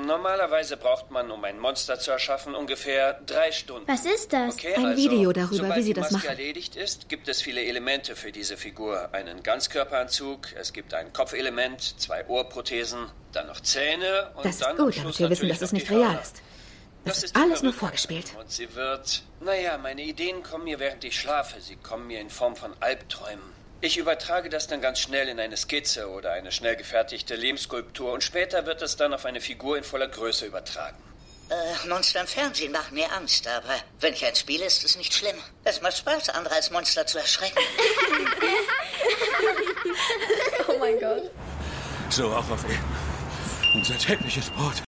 Normalerweise braucht man, um ein Monster zu erschaffen, ungefähr 3 Stunden. Was ist das? Okay, ein Video darüber, wie Sie das machen. Sobald die Maske erledigt ist, gibt es viele Elemente für diese Figur. Einen Ganzkörperanzug, es gibt ein Kopfelement, 2 Ohrprothesen, dann noch Zähne und das ist dann gut, damit wir wissen, dass es nicht real ist. Das ist alles nur vorgespielt. Und sie wird... Naja, meine Ideen kommen mir, während ich schlafe. Sie kommen mir in Form von Albträumen. Ich übertrage das dann ganz schnell in eine Skizze oder eine schnell gefertigte Lehmskulptur und später wird es dann auf eine Figur in voller Größe übertragen. Monster im Fernsehen machen mir Angst, aber wenn ich ein Spiel ist es nicht schlimm. Es macht Spaß, andere als Monster zu erschrecken. Oh mein Gott. So auch auf Erden. Unser tägliches Brot.